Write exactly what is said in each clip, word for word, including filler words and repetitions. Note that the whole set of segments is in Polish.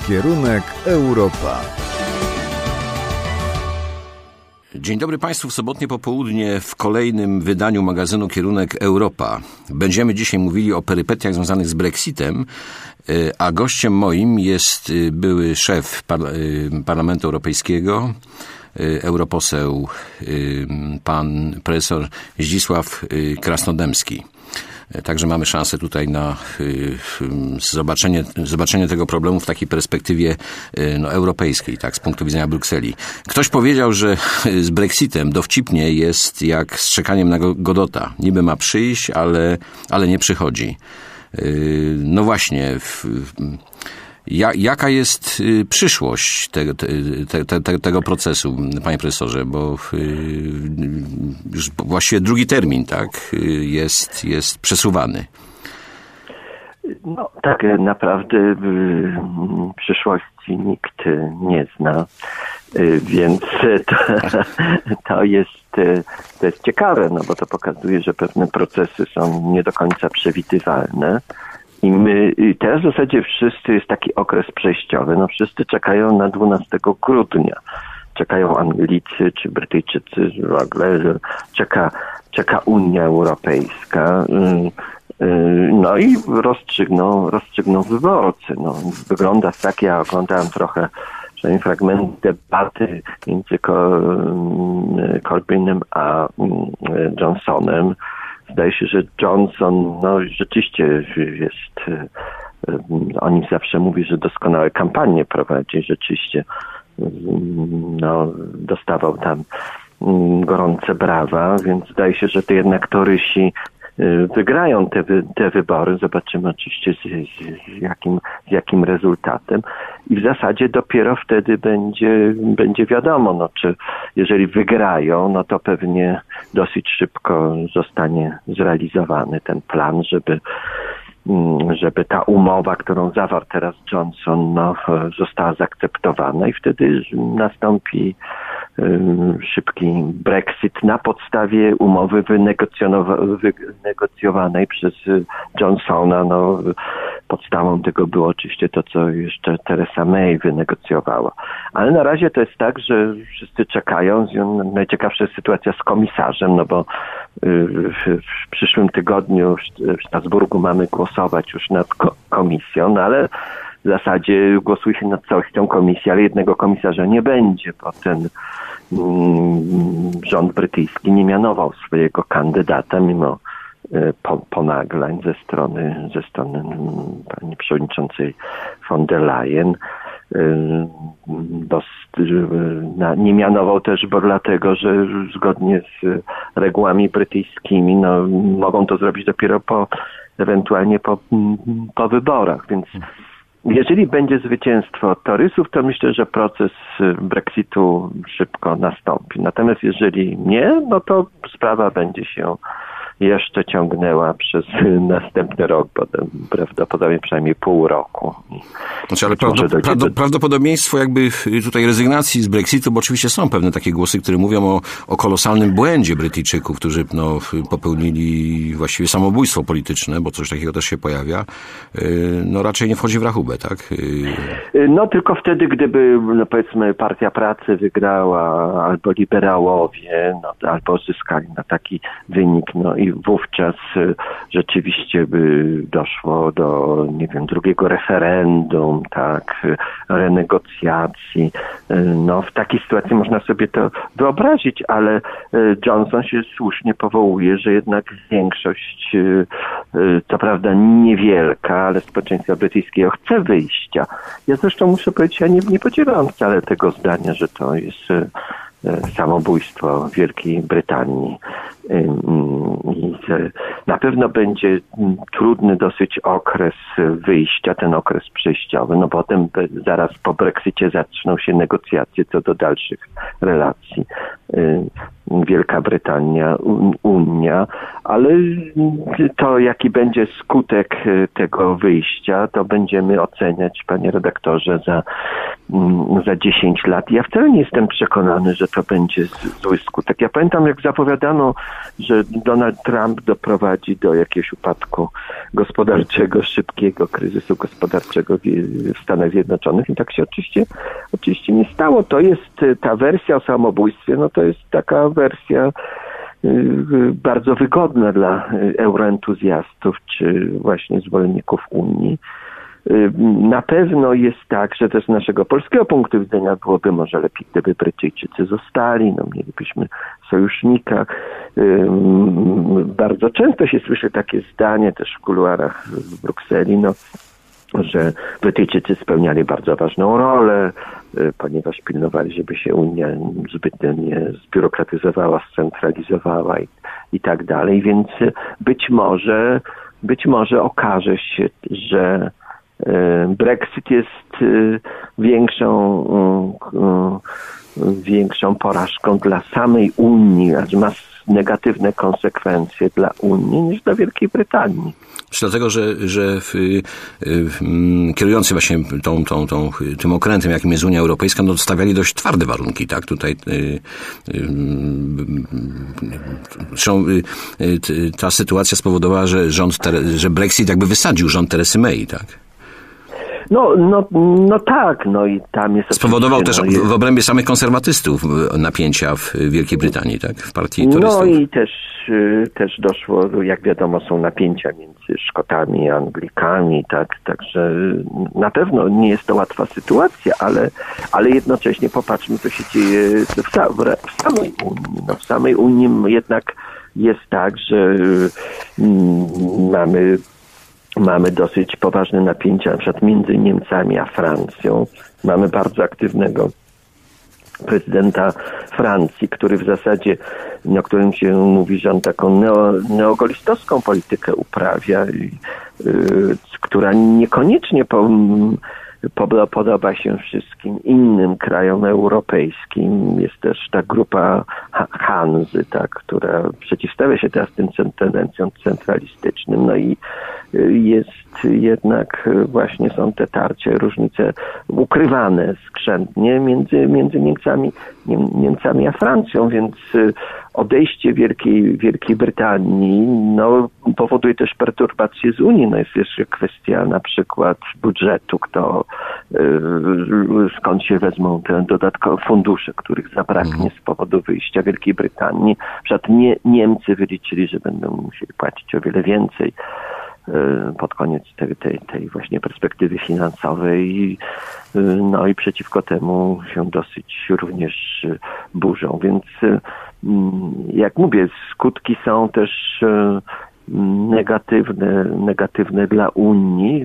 Kierunek Europa. Dzień dobry Państwu, w sobotnie popołudnie w kolejnym wydaniu magazynu Kierunek Europa. Będziemy dzisiaj mówili o perypetiach związanych z Brexitem, a gościem moim jest były szef Parlamentu Europejskiego, europoseł pan profesor Zdzisław Krasnodębski. Także mamy szansę tutaj na zobaczenie, zobaczenie tego problemu w takiej perspektywie no, europejskiej, tak, z punktu widzenia Brukseli. Ktoś powiedział, że z Brexitem dowcipnie jest jak z czekaniem na Godota. Niby ma przyjść, ale, ale nie przychodzi. No właśnie, w, Ja, jaka jest y, przyszłość te, te, te, te, tego procesu, panie profesorze, bo y, już właściwie drugi termin, tak, y, jest, jest przesuwany. No tak naprawdę y, przyszłości nikt nie zna, y, więc to, to jest y, to jest ciekawe, no bo to pokazuje, że pewne procesy są nie do końca przewidywalne. I my, i teraz w zasadzie wszyscy, jest taki okres przejściowy, no wszyscy czekają na dwunastego grudnia. Czekają Anglicy czy Brytyjczycy, w ogóle czeka, czeka Unia Europejska. No i rozstrzygną, rozstrzygną wyborcy. No, wygląda tak, ja oglądałem trochę, przynajmniej fragment debaty między Corbynem a Johnsonem. Zdaje się, że Johnson, no rzeczywiście jest, o nim zawsze mówi, że doskonałe kampanie prowadzi, rzeczywiście, no, dostawał tam gorące brawa, więc zdaje się, że to jednak torysi wygrają te, te wybory. Zobaczymy oczywiście z, z, jakim, z jakim rezultatem. I w zasadzie dopiero wtedy będzie, będzie wiadomo, no, czy jeżeli wygrają, no to pewnie dosyć szybko zostanie zrealizowany ten plan, żeby, żeby ta umowa, którą zawarł teraz Johnson, no, została zaakceptowana i wtedy nastąpi szybki Brexit na podstawie umowy wynegocjowanej przez Johnsona. No, podstawą tego było oczywiście to, co jeszcze Theresa May wynegocjowała. Ale na razie to jest tak, że wszyscy czekają. Najciekawsza jest sytuacja z komisarzem, no bo w przyszłym tygodniu w Strasburgu mamy głosować już nad komisją, no ale w zasadzie głosuje się nad całością komisji, ale jednego komisarza nie będzie, bo ten mm, rząd brytyjski nie mianował swojego kandydata mimo y, po, ponaglań ze strony, ze strony mm, pani przewodniczącej von der Leyen. Y, dos, y, na, nie mianował też, bo dlatego, że zgodnie z regułami brytyjskimi no, mogą to zrobić dopiero po ewentualnie po, po wyborach, więc jeżeli będzie zwycięstwo torysów, to myślę, że proces Brexitu szybko nastąpi. Natomiast jeżeli nie, no to sprawa będzie się jeszcze ciągnęła przez następny rok, potem prawdopodobnie przynajmniej pół roku. Znaczy, ale prawdop- prawdop- prawdopodobieństwo jakby tutaj rezygnacji z Brexitu, bo oczywiście są pewne takie głosy, które mówią o, o kolosalnym błędzie Brytyjczyków, którzy no, popełnili właściwie samobójstwo polityczne, bo coś takiego też się pojawia, no raczej nie wchodzi w rachubę, tak? No tylko wtedy, gdyby no, powiedzmy Partia Pracy wygrała, albo liberałowie, no, albo zyskali na taki wynik, no i wówczas rzeczywiście by doszło do, nie wiem, drugiego referendum, tak, renegocjacji. No w takiej sytuacji można sobie to wyobrazić, ale Johnson się słusznie powołuje, że jednak większość, co prawda niewielka, ale społeczeństwa brytyjskiego chce wyjścia. Ja zresztą muszę powiedzieć, ja nie, nie podzielam wcale tego zdania, że to jest samobójstwo Wielkiej Brytanii. I na pewno będzie trudny dosyć okres wyjścia, ten okres przejściowy, no potem zaraz po Brexicie zaczną się negocjacje co do dalszych relacji. Wielka Brytania, Unia, ale to jaki będzie skutek tego wyjścia, to będziemy oceniać, panie redaktorze, za, za dziesięć lat. Ja wcale nie jestem przekonany, że to będzie zły skutek. Ja pamiętam, jak zapowiadano, że Donald Trump doprowadzi do jakiegoś upadku gospodarczego, szybkiego kryzysu gospodarczego w, w Stanach Zjednoczonych i tak się oczywiście, oczywiście nie stało. To jest ta wersja o samobójstwie, no to jest taka wersja bardzo wygodna dla euroentuzjastów czy właśnie zwolenników Unii. Na pewno jest tak, że też z naszego polskiego punktu widzenia byłoby może lepiej, gdyby Brytyjczycy zostali, no mielibyśmy sojusznika. Bardzo często się słyszy takie zdanie też w kuluarach w Brukseli, no, że Brytyjczycy spełniali bardzo ważną rolę, ponieważ pilnowali, żeby się Unia zbytnio nie zbiurokratyzowała, scentralizowała i, i tak dalej, więc być może, być może okaże się, że Brexit jest większą, większą porażką dla samej Unii, a ma negatywne konsekwencje dla Unii niż dla Wielkiej Brytanii. Czy dlatego, że, że w, w, kierujący właśnie tą, tą, tą, tym okrętem, jakim jest Unia Europejska, no stawiali dość twarde warunki, tak? Tutaj y, y, zresztą y, y, ta sytuacja spowodowała, że rząd, że Brexit jakby wysadził rząd Teresy May, tak? No, no, no tak, no i tam jest... Spowodował też no jest... w obrębie samych konserwatystów napięcia w Wielkiej Brytanii, tak? W partii turystów. No i też, też doszło, jak wiadomo, są napięcia między Szkotami, Anglikami, tak, także na pewno nie jest to łatwa sytuacja, ale, ale jednocześnie popatrzmy, co się dzieje w, w samej Unii. No, w samej Unii jednak jest tak, że mm, mamy Mamy dosyć poważne napięcia, na przykład między Niemcami a Francją. Mamy bardzo aktywnego prezydenta Francji, który w zasadzie, o którym się mówi, że on taką neo, neogolistowską politykę uprawia, y, y, która niekoniecznie po, po, podoba się wszystkim innym krajom europejskim. Jest też ta grupa Hanzy, tak, która przeciwstawia się teraz tym tendencjom centralistycznym. No i jest jednak właśnie są te tarcie, różnice ukrywane skrzętnie między, między Niemcami, Niemcami a Francją, więc odejście Wielkiej, Wielkiej Brytanii no, powoduje też perturbacje z Unii. No jest jeszcze kwestia na przykład budżetu, kto, skąd się wezmą te dodatkowe fundusze, których zabraknie z powodu wyjścia Wielkiej Brytanii. Na przykład nie, Niemcy wyliczyli, że będą musieli płacić o wiele więcej pod koniec tej, tej, tej właśnie perspektywy finansowej, no i przeciwko temu się dosyć również burzą, więc jak mówię, skutki są też negatywne, negatywne dla Unii.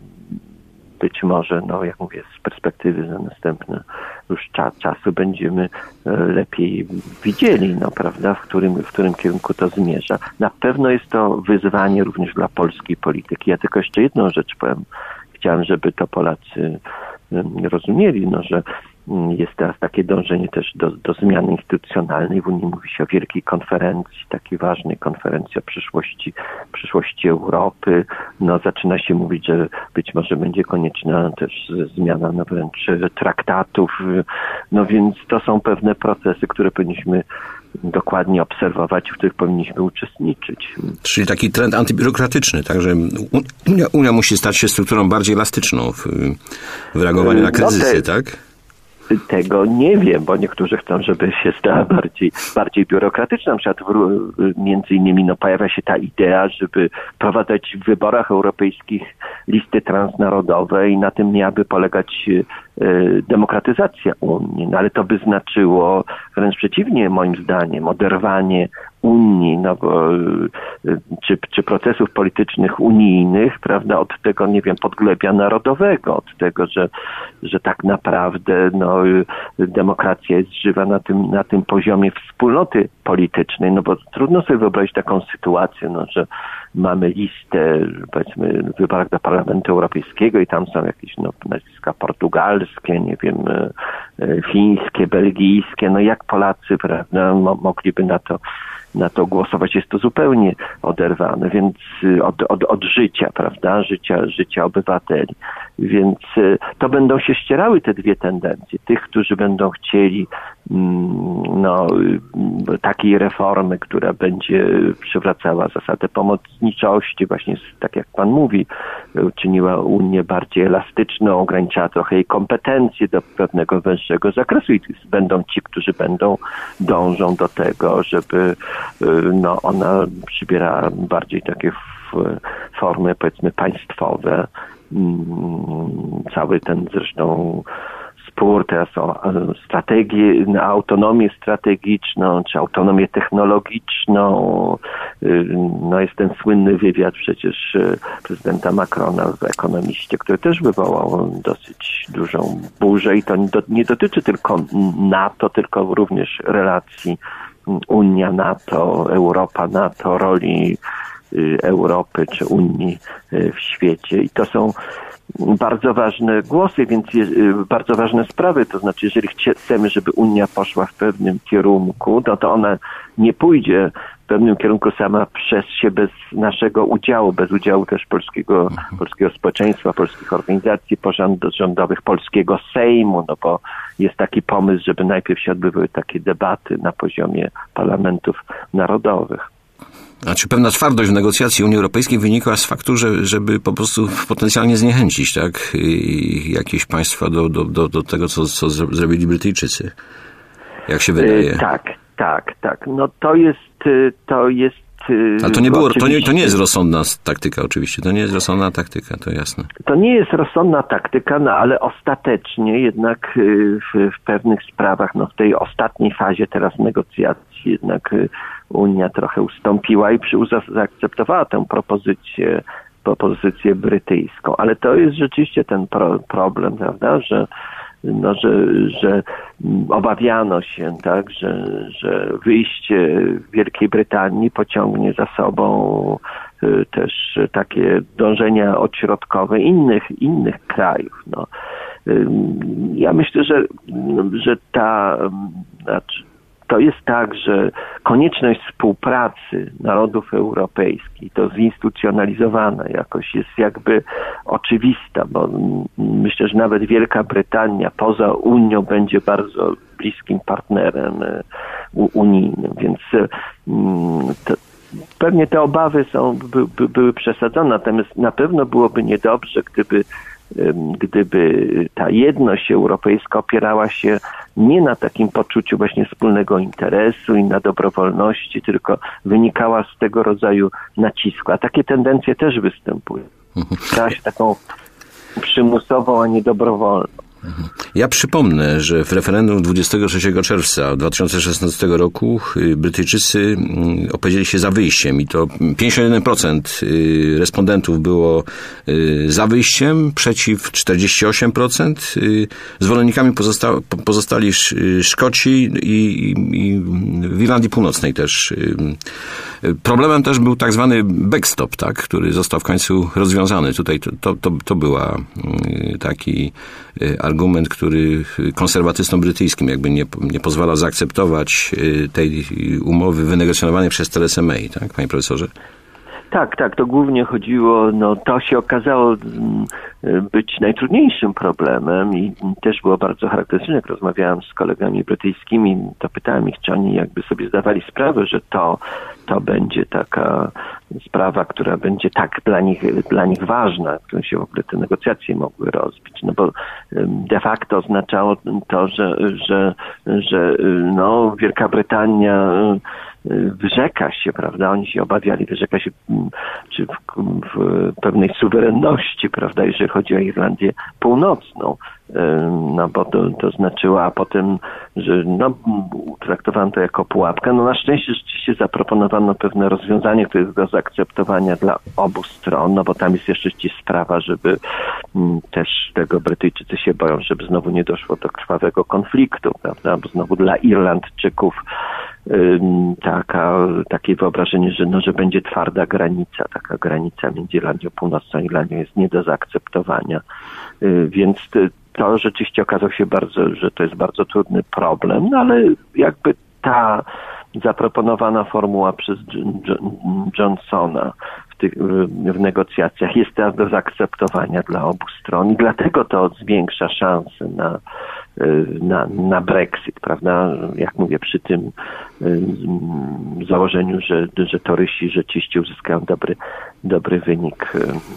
Być może, no jak mówię, z perspektywy na następne już czas, czasu będziemy lepiej widzieli, no prawda, w którym, w którym kierunku to zmierza. Na pewno jest to wyzwanie również dla polskiej polityki. Ja tylko jeszcze jedną rzecz powiem. Chciałem, żeby to Polacy rozumieli, no, że jest teraz takie dążenie też do, do zmiany instytucjonalnej. W Unii mówi się o wielkiej konferencji, takiej ważnej konferencji o przyszłości, przyszłości Europy. No, zaczyna się mówić, że być może będzie konieczna też zmiana no, wręcz traktatów. No więc to są pewne procesy, które powinniśmy dokładnie obserwować, w których powinniśmy uczestniczyć. Czyli taki trend antybiurokratyczny, także Unia, Unia musi stać się strukturą bardziej elastyczną w, w reagowaniu na kryzysy, no te... tak? Tego nie wiem, bo niektórzy chcą, żeby się stała bardziej, bardziej biurokratyczna. Na przykład w, między innymi no, pojawia się ta idea, żeby wprowadzać w wyborach europejskich listy transnarodowe i na tym miałaby polegać y, demokratyzacja Unii. No, ale to by znaczyło wręcz przeciwnie, moim zdaniem, oderwanie Unii, no bo, czy, czy procesów politycznych unijnych, prawda, od tego, nie wiem, podglebia narodowego, od tego, że, że tak naprawdę, no, demokracja jest żywa na tym, na tym poziomie wspólnoty politycznej, no bo trudno sobie wyobrazić taką sytuację, no, że mamy listę, powiedzmy, w wyborach do Parlamentu Europejskiego i tam są jakieś, no, nazwiska portugalskie, nie wiem, fińskie, belgijskie, no jak Polacy, prawda, mogliby na to na to głosować, jest to zupełnie oderwane, więc od, od, od życia, prawda, życia, życia obywateli. Więc to będą się ścierały te dwie tendencje. Tych, którzy będą chcieli no, takiej reformy, która będzie przywracała zasadę pomocniczości, właśnie tak jak pan mówi, czyniła Unię bardziej elastyczną, ograniczała trochę jej kompetencje do pewnego węższego zakresu i będą ci, którzy będą, dążą do tego, żeby no, ona przybierała bardziej takie formy, powiedzmy, państwowe. Cały ten zresztą spór teraz o strategię, na autonomię strategiczną, czy autonomię technologiczną. No jest ten słynny wywiad przecież prezydenta Macrona w Ekonomiście, który też wywołał dosyć dużą burzę i to nie dotyczy tylko NATO, tylko również relacji Unia, NATO, Europa, NATO, roli Europy czy Unii w świecie. I to są bardzo ważne głosy, więc je, bardzo ważne sprawy. To znaczy, jeżeli chcemy, żeby Unia poszła w pewnym kierunku, no to ona nie pójdzie w pewnym kierunku sama przez się bez naszego udziału, bez udziału też polskiego, polskiego społeczeństwa, polskich organizacji pozarządowych, polskiego Sejmu, no bo jest taki pomysł, żeby najpierw się odbywały takie debaty na poziomie parlamentów narodowych. Znaczy pewna twardość w negocjacji Unii Europejskiej wynikła z faktu, że, żeby po prostu potencjalnie zniechęcić, tak, jakieś państwa do, do, do, do tego, co, co zrobili Brytyjczycy. Jak się wydaje. Yy, tak, tak, tak. No to jest, to jest... Ale to nie było, to nie, to nie jest rozsądna taktyka oczywiście, to nie jest rozsądna taktyka, to jasne. To nie jest rozsądna taktyka, no ale ostatecznie jednak w, w pewnych sprawach, no w tej ostatniej fazie teraz negocjacji jednak Unia trochę ustąpiła i przy, zaakceptowała tę propozycję, propozycję brytyjską, ale to jest rzeczywiście ten pro, problem, prawda, że no, że, że obawiano się, tak, że, że wyjście Wielkiej Brytanii pociągnie za sobą y, też takie dążenia odśrodkowe innych, innych krajów. No. Y, ja myślę, że, że ta, znaczy, to jest tak, że konieczność współpracy narodów europejskich, to zinstytucjonalizowana jakoś jest jakby oczywista, bo myślę, że nawet Wielka Brytania poza Unią będzie bardzo bliskim partnerem unijnym, więc to, pewnie te obawy są, by, by, były przesadzone, natomiast na pewno byłoby niedobrze, gdyby gdyby ta jedność europejska opierała się nie na takim poczuciu właśnie wspólnego interesu i na dobrowolności, tylko wynikała z tego rodzaju nacisku. A takie tendencje też występują. Stała się taką przymusową, a nie dobrowolną. Ja przypomnę, że w referendum dwudziestego trzeciego czerwca dwa tysiące szesnastego roku Brytyjczycy opowiedzieli się za wyjściem i to pięćdziesiąt jeden procent respondentów było za wyjściem, przeciw czterdzieści osiem procent. Zwolennikami pozosta- pozostali Szkoci i, i w Irlandii Północnej też. Problemem też był tak zwany backstop, tak, który został w końcu rozwiązany. Tutaj to, to, to, to była taki argument, który konserwatystom brytyjskim jakby nie, nie pozwala zaakceptować tej umowy wynegocjonowanej przez Teresę May, tak, panie profesorze? Tak, tak, to głównie chodziło, no to się okazało być najtrudniejszym problemem i też było bardzo charakterystyczne, jak rozmawiałem z kolegami brytyjskimi, to pytałem ich, czy oni jakby sobie zdawali sprawę, że to, to będzie taka sprawa, która będzie tak dla nich, dla nich ważna, którą się w ogóle te negocjacje mogły rozbić, no bo de facto oznaczało to, że, że, że no Wielka Brytania wyrzeka się, prawda, oni się obawiali, wyrzeka się czy w, w pewnej suwerenności, prawda, jeżeli chodzi o Irlandię Północną, no bo to, to znaczyło, a potem, że no, traktowano to jako pułapkę. No na szczęście rzeczywiście zaproponowano pewne rozwiązanie, które jest do zaakceptowania dla obu stron, no bo tam jest jeszcze sprawa, żeby m, też tego Brytyjczycy się boją, żeby znowu nie doszło do krwawego konfliktu, prawda, bo znowu dla Irlandczyków taka, takie wyobrażenie, że, no, że będzie twarda granica, taka granica między Irlandią Północną i Irlandią jest nie do zaakceptowania. Więc to rzeczywiście okazało się bardzo, że to jest bardzo trudny problem, no ale jakby ta zaproponowana formuła przez Johnsona w, tych, w negocjacjach jest teraz do zaakceptowania dla obu stron i dlatego to zwiększa szanse na na, na Brexit, prawda? Jak mówię, przy tym założeniu, że, że torysi rzeczywiście uzyskają dobry, dobry wynik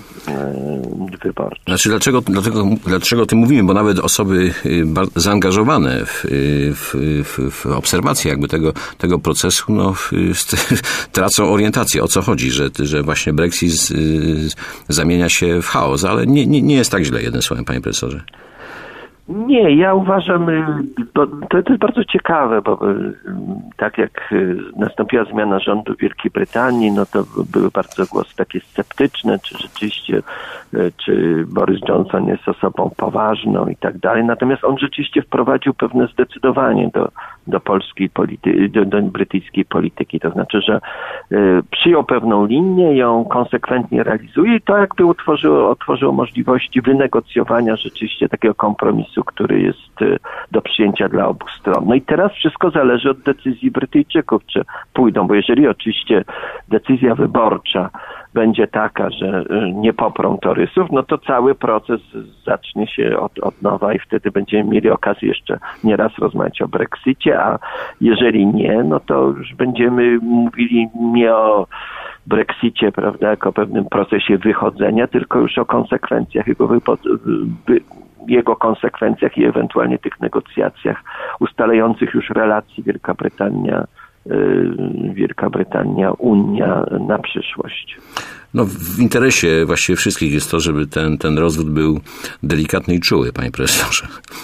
wyborczy. Znaczy, dlaczego, dlaczego, dlaczego o tym mówimy? Bo nawet osoby zaangażowane w, w, w, w obserwację jakby tego, tego procesu, no, tracą orientację, o co chodzi, że, że właśnie Brexit zamienia się w chaos, ale nie, nie, nie jest tak źle, jednym słowem, panie profesorze. Nie, ja uważam, bo to, to jest bardzo ciekawe, bo tak jak nastąpiła zmiana rządu w Wielkiej Brytanii, no to były bardzo głosy takie sceptyczne, czy rzeczywiście, czy Boris Johnson jest osobą poważną i tak dalej. Natomiast on rzeczywiście wprowadził pewne zdecydowanie do, do polskiej polityki, do, do brytyjskiej polityki. To znaczy, że y, przyjął pewną linię, ją konsekwentnie realizuje i to jakby utworzyło, otworzyło możliwości wynegocjowania rzeczywiście takiego kompromisu, który jest y, do przyjęcia dla obu stron. No i teraz wszystko zależy od decyzji Brytyjczyków, czy pójdą, bo jeżeli oczywiście decyzja wyborcza będzie taka, że nie poprą torysów, no to cały proces zacznie się od, od nowa i wtedy będziemy mieli okazję jeszcze nieraz rozmawiać o Brexicie, a jeżeli nie, no to już będziemy mówili nie o Brexicie, prawda, jako o pewnym procesie wychodzenia, tylko już o konsekwencjach jego wypo- wy- jego konsekwencjach i ewentualnie tych negocjacjach ustalających już relacji Wielka Brytania Wielka Brytania, Unia na przyszłość. No, w interesie właściwie wszystkich jest to, żeby ten, ten rozwód był delikatny i czuły, panie profesorze.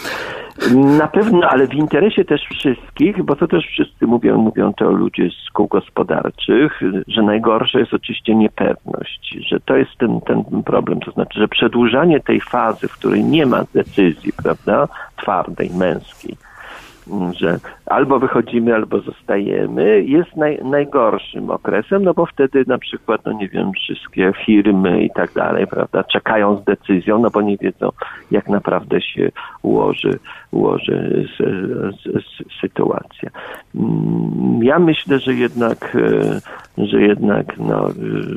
Na pewno, ale w interesie też wszystkich, bo to też wszyscy mówią, mówią to ludzie z kół gospodarczych, że najgorsze jest oczywiście niepewność, że to jest ten, ten problem, to znaczy, że przedłużanie tej fazy, w której nie ma decyzji, prawda, twardej, męskiej, że albo wychodzimy, albo zostajemy, jest naj, najgorszym okresem, no bo wtedy na przykład, no nie wiem, wszystkie firmy i tak dalej, prawda, czekają z decyzją, no bo nie wiedzą, jak naprawdę się ułoży, ułoży s, s, s, sytuacja. Ja myślę, że jednak, że jednak, no,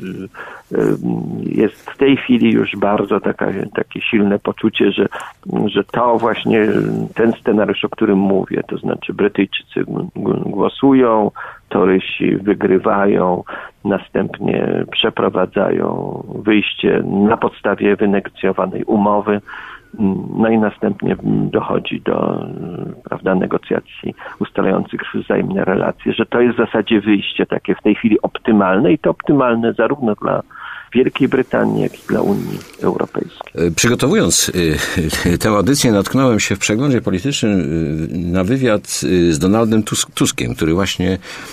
jest w tej chwili już bardzo taka, takie silne poczucie, że, że to właśnie ten scenariusz, o którym mówię, to znaczy Brytyjczycy głosują, torysi wygrywają, następnie przeprowadzają wyjście na podstawie wynegocjowanej umowy, no i następnie dochodzi do, prawda, negocjacji ustalających wzajemne relacje, że to jest w zasadzie wyjście takie w tej chwili optymalne i to optymalne zarówno dla Wielkiej Brytanii, jak i dla Unii Europejskiej. Przygotowując tę audycję, natknąłem się w przeglądzie politycznym na wywiad z Donaldem Tuskiem, który właśnie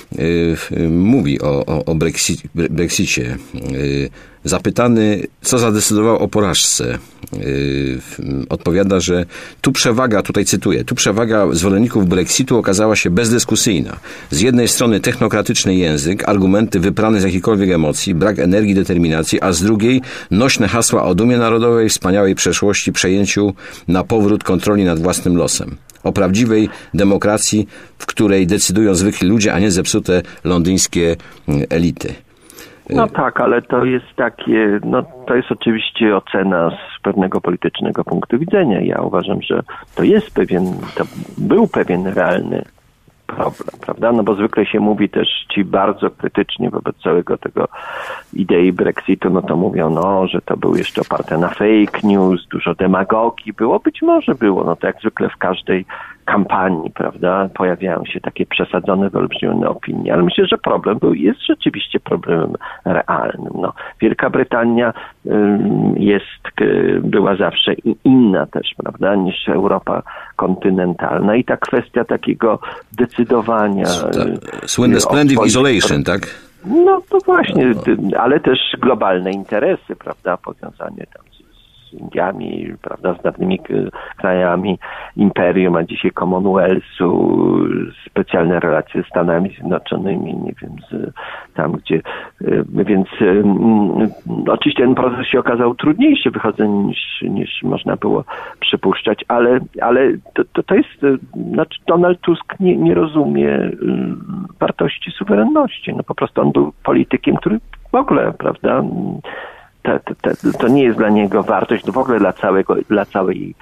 mówi o, o, o Brexit, Brexicie. Zapytany, co zadecydował o porażce, odpowiada, że tu przewaga, tutaj cytuję, tu przewaga zwolenników Brexitu okazała się bezdyskusyjna. Z jednej strony technokratyczny język, argumenty wyprane z jakichkolwiek emocji, brak energii, determinacji, a z drugiej nośne hasła o dumie narodowej, wspaniałej przeszłości, przejęciu na powrót kontroli nad własnym losem. O prawdziwej demokracji, w której decydują zwykli ludzie, a nie zepsute londyńskie elity. No tak, ale to jest takie, no to jest oczywiście ocena z pewnego politycznego punktu widzenia. Ja uważam, że to jest pewien, to był pewien realny problem, prawda? No bo zwykle się mówi też ci bardzo krytycznie wobec całego tego idei Brexitu, no to mówią, no, że to było jeszcze oparte na fake news, dużo demagogii było, być może było, no to jak zwykle w każdej kampanii, prawda, pojawiają się takie przesadzone, wyolbrzymione opinie, ale myślę, że problem był, jest rzeczywiście problemem realnym. No, Wielka Brytania y, jest, y, była zawsze inna też, prawda, niż Europa kontynentalna i ta kwestia takiego decydowania... Słynne splendid isolation, tak? No to właśnie, ale też globalne interesy, prawda, powiązanie tam z Indiami, prawda, z dawnymi krajami imperium, a dzisiaj Commonwealthu, specjalne relacje z Stanami Zjednoczonymi, nie wiem, z, tam gdzie, więc um, oczywiście ten proces się okazał trudniejszy wychodzenie niż, niż można było przypuszczać, ale, ale to, to, to jest, znaczy Donald Tusk nie, nie rozumie wartości suwerenności, no po prostu on był politykiem, który w ogóle, prawda, To, to, to nie jest dla niego wartość, no w ogóle dla całego, dla całej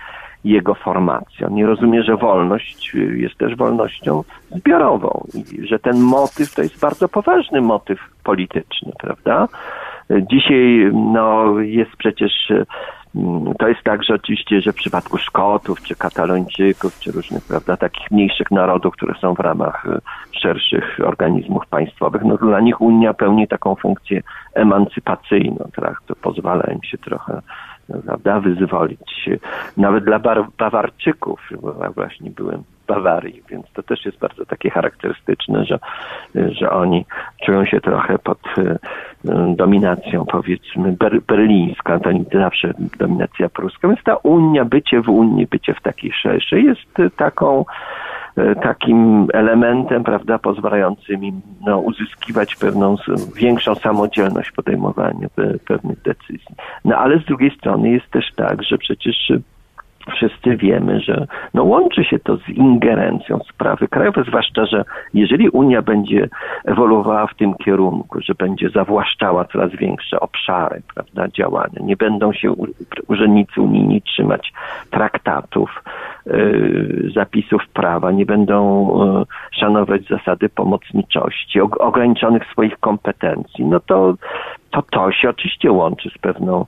jego formacją. Nie rozumie, że wolność jest też wolnością zbiorową i że ten motyw to jest bardzo poważny motyw polityczny, prawda? Dzisiaj no, jest przecież, to jest tak, że oczywiście, że w przypadku Szkotów, czy Katalończyków, czy różnych, prawda, takich mniejszych narodów, które są w ramach szerszych organizmów państwowych, no dla nich Unia pełni taką funkcję emancypacyjną, tak, to pozwala im się trochę, prawda, wyzwolić. Nawet dla Bar- Bawarczyków, bo ja właśnie byłem w Bawarii, więc to też jest bardzo takie charakterystyczne, że, że oni czują się trochę pod dominacją, powiedzmy, ber- berlińską, to nie zawsze dominacja pruska, więc ta Unia, bycie w Unii, bycie w takiej szerszej jest taką takim elementem, prawda, pozwalającym im no, uzyskiwać pewną większą samodzielność w podejmowaniu pe- pewnych decyzji. No ale z drugiej strony jest też tak, że przecież wszyscy wiemy, że no, łączy się to z ingerencją w sprawy krajowe, zwłaszcza, że jeżeli Unia będzie ewoluowała w tym kierunku, że będzie zawłaszczała coraz większe obszary, prawda, działania, nie będą się urzędnicy unijni trzymać traktatów, yy, zapisów prawa, nie będą yy, szanować zasady pomocniczości, og- ograniczonych swoich kompetencji, no to to to się oczywiście łączy z pewną,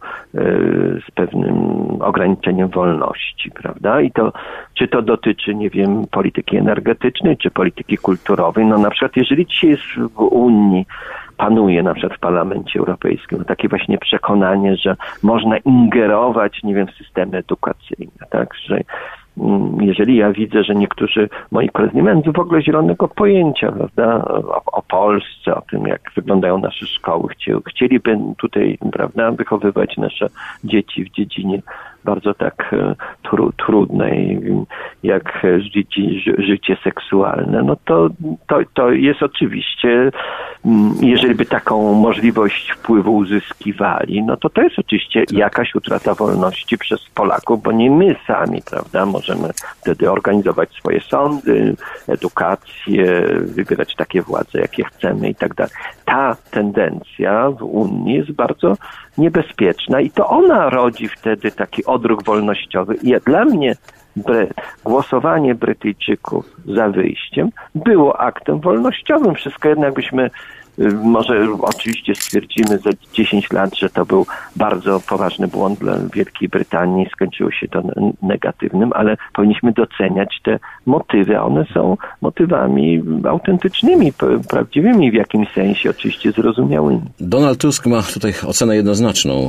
z pewnym ograniczeniem wolności, prawda? I to, czy to dotyczy, nie wiem, polityki energetycznej, czy polityki kulturowej, no na przykład jeżeli dzisiaj jest w Unii, panuje na przykład w Parlamencie Europejskim takie właśnie przekonanie, że można ingerować, nie wiem, w systemy edukacyjne, tak, że jeżeli ja widzę, że niektórzy moi koledzy nie mają w ogóle zielonego pojęcia, prawda, o, o Polsce, o tym, jak wyglądają nasze szkoły, Chcie, chcieliby tutaj, prawda, wychowywać nasze dzieci w dziedzinie bardzo tak tru, trudnej, jak życie, życie seksualne, no to, to, to jest oczywiście, jeżeli by taką możliwość wpływu uzyskiwali, no to to jest oczywiście jakaś utrata wolności przez Polaków, bo nie my sami, prawda, możemy wtedy organizować swoje sądy, edukację, wybierać takie władze, jakie chcemy i tak dalej. Ta tendencja w Unii jest bardzo niebezpieczna i to ona rodzi wtedy taki odruch wolnościowy. I dla mnie Bry, głosowanie Brytyjczyków za wyjściem było aktem wolnościowym. Wszystko jednak byśmy, może oczywiście stwierdzimy za dziesięć lat, że to był bardzo poważny błąd dla Wielkiej Brytanii, skończyło się to negatywnym, ale powinniśmy doceniać te motywy, a one są motywami autentycznymi, prawdziwymi w jakimś sensie, oczywiście zrozumiałymi. Donald Tusk ma tutaj ocenę jednoznaczną.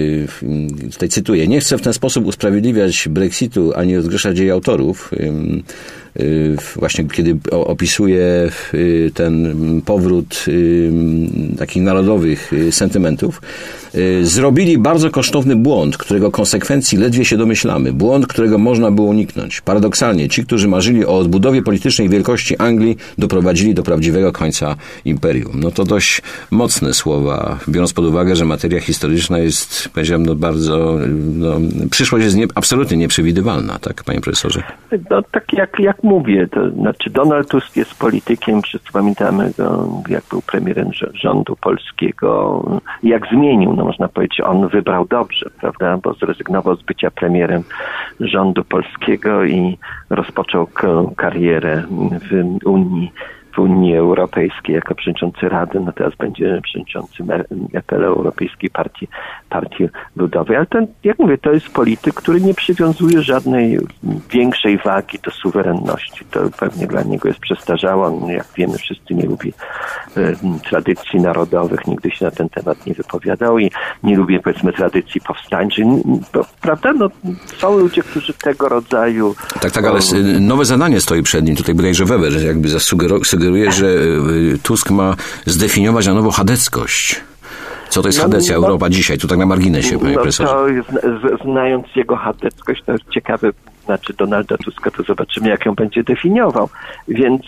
Yy, tutaj cytuję: nie chcę w ten sposób usprawiedliwiać Brexitu ani rozgrzeszać jej autorów. Yy, yy, właśnie kiedy opisuje yy, ten powrót yy, takich narodowych yy, sentymentów, yy, zrobili bardzo kosztowny błąd, którego konsekwencji ledwie się domyślamy. Błąd, którego można było uniknąć. Paradoksalnie ci, którzy marzyli o odbudowie politycznej wielkości Anglii, doprowadzili do prawdziwego końca imperium. No to dość mocne słowa, biorąc pod uwagę, że materia historyczna jest, powiedziałem, no bardzo, no, przyszłość jest nie, absolutnie nieprzewidywalna, tak, panie profesorze? No tak jak, jak mówię, to znaczy Donald Tusk jest politykiem, wszyscy pamiętamy go, jak był premierem rządu polskiego, jak zmienił, no można powiedzieć, on wybrał dobrze, prawda, bo zrezygnował z bycia premierem rządu polskiego i rozpoczął karierę w Unii, w Unii Europejskiej jako przewodniczący Rady, no teraz będzie przewodniczącym E P L Europejskiej Partii, Partii Ludowej. Ale ten, jak mówię, to jest polityk, który nie przywiązuje żadnej większej wagi do suwerenności. To pewnie dla niego jest przestarzałe. On, jak wiemy, wszyscy nie lubi e, tradycji narodowych, nigdy się na ten temat nie wypowiadał i nie lubi, powiedzmy, tradycji powstańczych. Bo, prawda? No, są ludzie, którzy tego rodzaju... Tak, tak, ale nowe zadanie stoi przed nim. Tutaj bodajże Weber jakby zasugerował, sugeruje, że Tusk ma zdefiniować na nowo chadeckość. Co to jest no, chadecja no, Europa dzisiaj? Tu tak na marginesie, panie no, profesorze. To jest, znając jego chadeckość, to jest ciekawe, znaczy Donalda Tuska, to zobaczymy, jak ją będzie definiował. Więc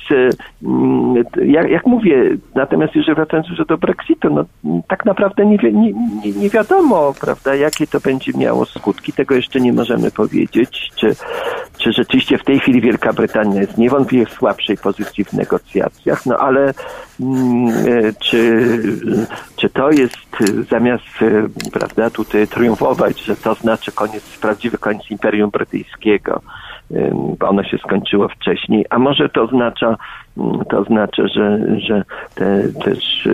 jak, jak mówię, natomiast jeżeli wracając już do Brexitu, no tak naprawdę nie, nie, nie wiadomo, prawda, jakie to będzie miało skutki. Tego jeszcze nie możemy powiedzieć, czy, czy rzeczywiście w tej chwili Wielka Brytania jest niewątpliwie w słabszej pozycji w negocjacjach, no ale czy, czy to jest zamiast, prawda, tutaj triumfować, że to znaczy koniec, prawdziwy koniec Imperium Brytyjskiego, bo ono się skończyło wcześniej, a może to oznacza, to oznacza, że, że te, też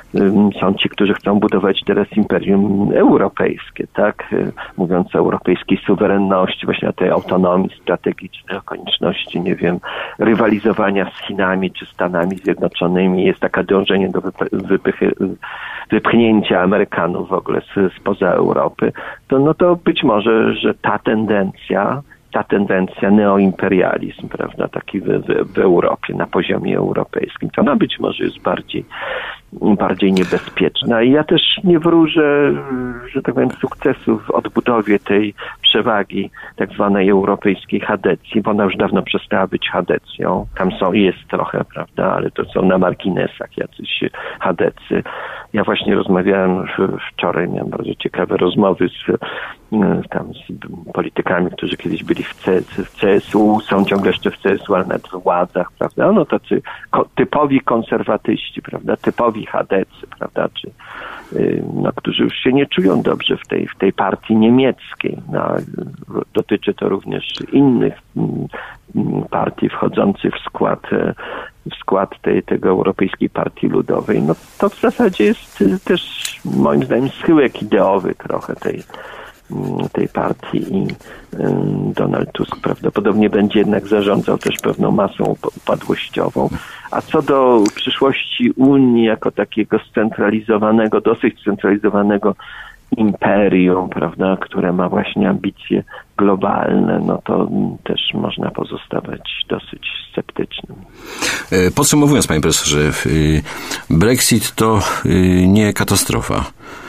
są ci, którzy chcą budować teraz imperium europejskie, tak? Mówiąc o europejskiej suwerenności, właśnie o tej autonomii strategicznej, o konieczności, nie wiem, rywalizowania z Chinami czy Stanami Zjednoczonymi. Jest takie dążenie do wypychy, wypchnięcia Amerykanów w ogóle z, spoza Europy. To, no to być może, że ta tendencja ta tendencja neoimperializm, prawda, taki w, w, w Europie, na poziomie europejskim, to ona być może jest bardziej, bardziej niebezpieczna. I ja też nie wróżę, że tak powiem, sukcesu w odbudowie tej przewagi tak zwanej europejskiej chadecji, bo ona już dawno przestała być chadecją. Tam są, jest trochę, prawda, ale to są na marginesach jacyś chadecy. Ja właśnie rozmawiałem wczoraj, miałem bardzo ciekawe rozmowy z, tam, z politykami, którzy kiedyś byli w, C, w C S U, są ciągle jeszcze w C S U, ale nawet w władzach, prawda, no tacy ko, typowi konserwatyści, prawda, typowi chadecy, prawda, czy, no, którzy już się nie czują dobrze w tej, w tej partii niemieckiej. No, dotyczy to również innych partii wchodzących w skład w skład tej, tego Europejskiej Partii Ludowej. No to w zasadzie jest też moim zdaniem schyłek ideowy trochę tej, tej partii i Donald Tusk prawdopodobnie będzie jednak zarządzał też pewną masą upadłościową. A co do przyszłości Unii jako takiego scentralizowanego, dosyć scentralizowanego imperium, prawda, które ma właśnie ambicje globalne, no to też można pozostawać dosyć sceptycznym. Podsumowując, panie profesorze, Brexit to nie katastrofa.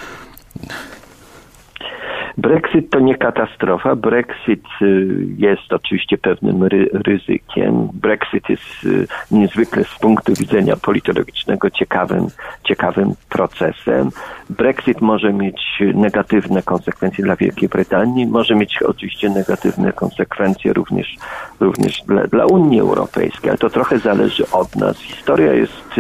Brexit to nie katastrofa. Brexit jest oczywiście pewnym ry- ryzykiem. Brexit jest niezwykle z punktu widzenia politologicznego ciekawym, ciekawym procesem. Brexit może mieć negatywne konsekwencje dla Wielkiej Brytanii, może mieć oczywiście negatywne konsekwencje również, również dla, dla Unii Europejskiej, ale to trochę zależy od nas. Historia jest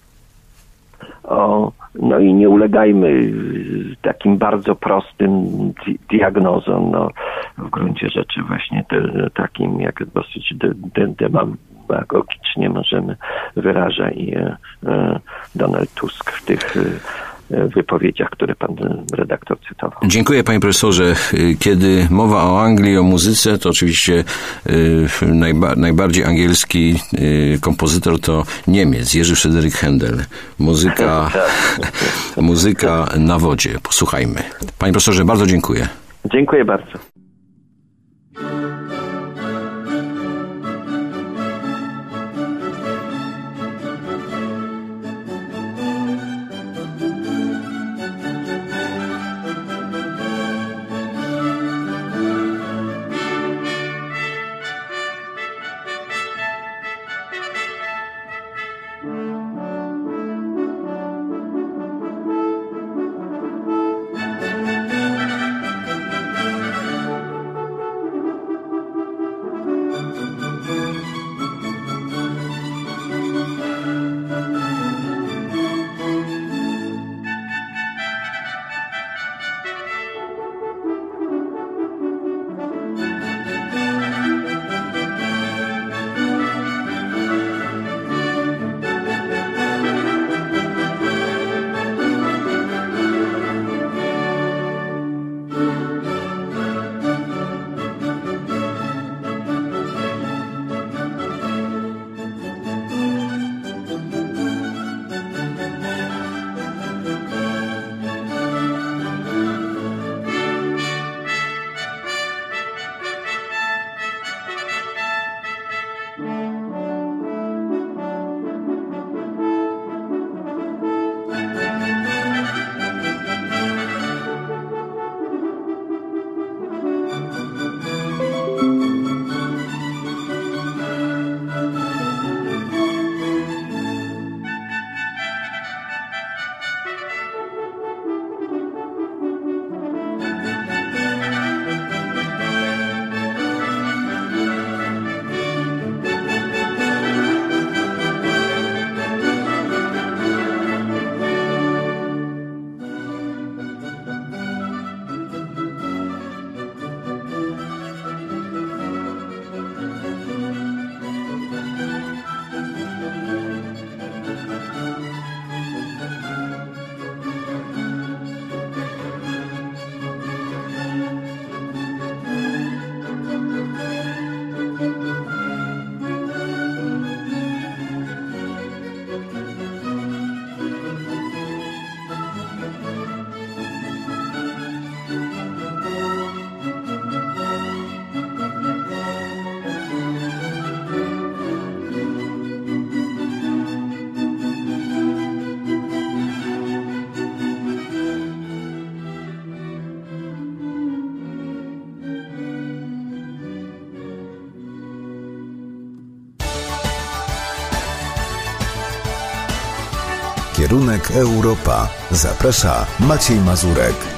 o No i nie ulegajmy takim bardzo prostym di- diagnozom, no w gruncie rzeczy właśnie te, takim, jak dosyć de, de, demagogicznie możemy wyraża i e, Donald Tusk w tych e, wypowiedziach, które pan redaktor cytował. Dziękuję, panie profesorze. Kiedy mowa o Anglii, o muzyce, to oczywiście najba, najbardziej angielski kompozytor to Niemiec, Jerzy Fryderyk Händel. Muzyka, muzyka na wodzie. Posłuchajmy. Panie profesorze, bardzo dziękuję. Dziękuję bardzo. Kierunek Europa. Zaprasza Maciej Mazurek.